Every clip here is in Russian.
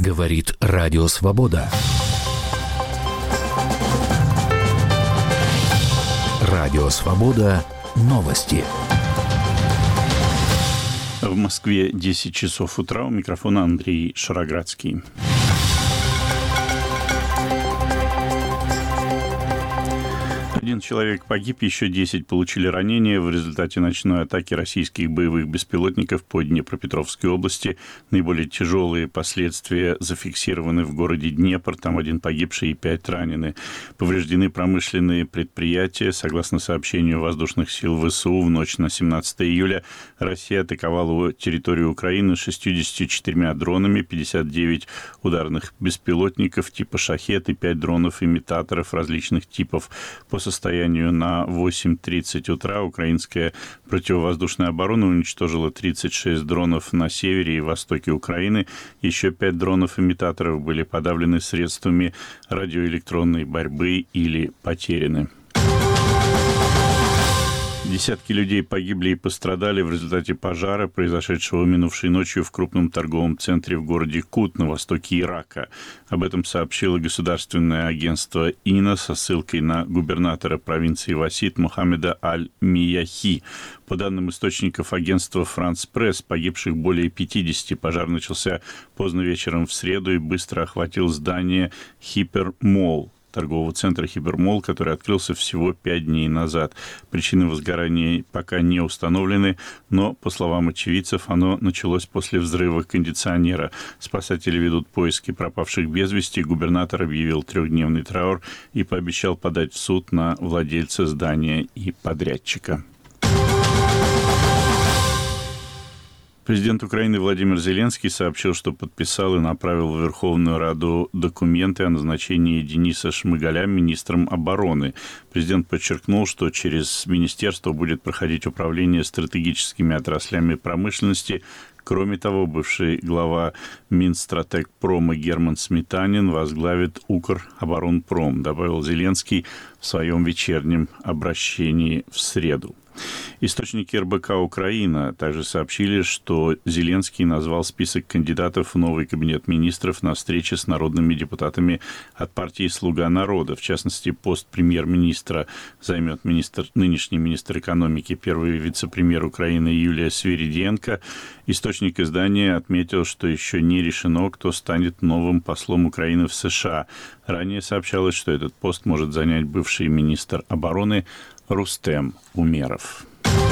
Говорит Радио Свобода. Радио Свобода. Новости. В Москве 10 часов утра. У микрофона Андрей Шароградский. Один человек погиб, еще 10 получили ранения в результате ночной атаки российских боевых беспилотников по Днепропетровской области. Наиболее тяжелые последствия зафиксированы в городе Днепр. Там 1 погибший и 5 ранены. Повреждены промышленные предприятия. Согласно сообщению воздушных сил ВСУ, в ночь на 17 июля Россия атаковала территорию Украины 64 дронами, 59 ударных беспилотников типа «Шахед» и 5 дронов-имитаторов различных типов. По состоянию на 8:30 утра украинская противовоздушная оборона уничтожила 36 дронов на севере и востоке Украины. Еще 5 дронов-имитаторов были подавлены средствами радиоэлектронной борьбы или потеряны. Десятки людей погибли и пострадали в результате пожара, произошедшего минувшей ночью в крупном торговом центре в городе Кут на востоке Ирака. Об этом сообщило государственное агентство ИНА со ссылкой на губернатора провинции Васид Мухаммеда Аль-Мияхи. По данным источников агентства «Франс Пресс», погибших более 50. Пожар начался поздно вечером в среду и быстро охватил здание «Хипермолл», торгового центра «Хипермолл», который открылся всего 5 дней назад. Причины возгорания пока не установлены, но, по словам очевидцев, оно началось после взрыва кондиционера. Спасатели ведут поиски пропавших без вести. Губернатор объявил 3-дневный траур и пообещал подать в суд на владельца здания и подрядчика. Президент Украины Владимир Зеленский сообщил, что подписал и направил в Верховную Раду документы о назначении Дениса Шмыгаля министром обороны. Президент подчеркнул, что через министерство будет проходить управление стратегическими отраслями промышленности. Кроме того, бывший глава Минстратегпрома Герман Сметанин возглавит Укроборонпром, добавил Зеленский в своем вечернем обращении в среду. Источники РБК «Украина» также сообщили, что Зеленский назвал список кандидатов в новый кабинет министров на встрече с народными депутатами от партии «Слуга народа». В частности, пост премьер-министра займет нынешний министр экономики, первый вице-премьер Украины Юлия Свириденко. Источник издания отметил, что еще не решено, кто станет новым послом Украины в США. Ранее сообщалось, что этот пост может занять бывший министр обороны Рустем Умеров.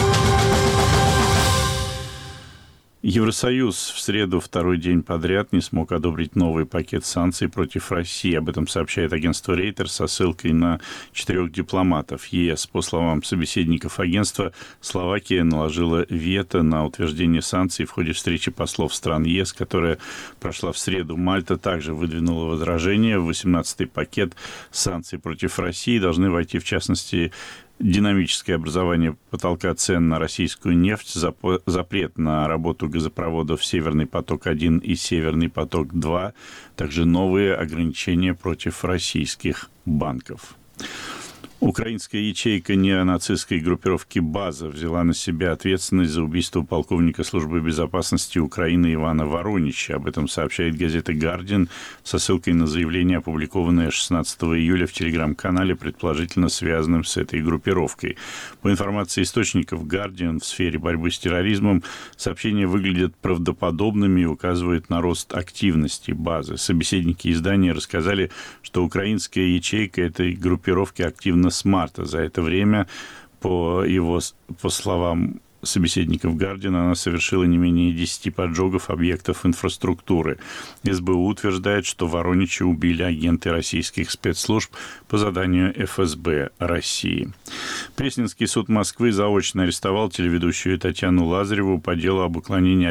Евросоюз в среду второй день подряд не смог одобрить новый пакет санкций против России. Об этом сообщает агентство Reuters со ссылкой на 4 дипломатов ЕС. По словам собеседников агентства, Словакия наложила вето на утверждение санкций в ходе встречи послов стран ЕС, которая прошла в среду. Мальта также выдвинула возражение. В 18-й пакет санкций против России должны войти, в частности, динамическое образование потолка цен на российскую нефть, запрет на работу газопроводов «Северный поток-1» и «Северный поток-2», также новые ограничения против российских банков. Украинская ячейка неонацистской группировки «База» взяла на себя ответственность за убийство полковника службы безопасности Украины Ивана Воронича. Об этом сообщает газета «Гардиан» со ссылкой на заявление, опубликованное 16 июля в телеграм-канале, предположительно связанном с этой группировкой. По информации источников «Гардиан», в сфере борьбы с терроризмом сообщения выглядят правдоподобными и указывают на рост активности «Базы». Собеседники издания рассказали, что украинская ячейка этой группировки активно с марта. За это время, по словам собеседников «Гардиана», она совершила не менее 10 поджогов объектов инфраструктуры. СБУ утверждает, что Воронича убили агенты российских спецслужб по заданию ФСБ России. Пресненский суд Москвы заочно арестовал телеведущую Татьяну Лазареву по делу об уклонении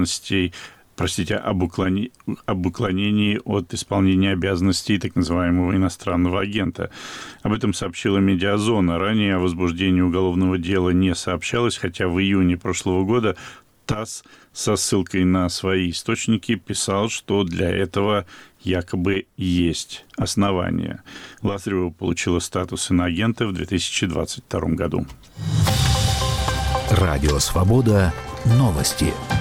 об уклонении от исполнения обязанностей так называемого иностранного агента. Об этом сообщила «Медиазона». Ранее о возбуждении уголовного дела не сообщалось, хотя в июне прошлого года ТАСС со ссылкой на свои источники писал, что для этого якобы есть основания. Лазарева получила статус иноагента в 2022 году. Радио «Свобода». Новости.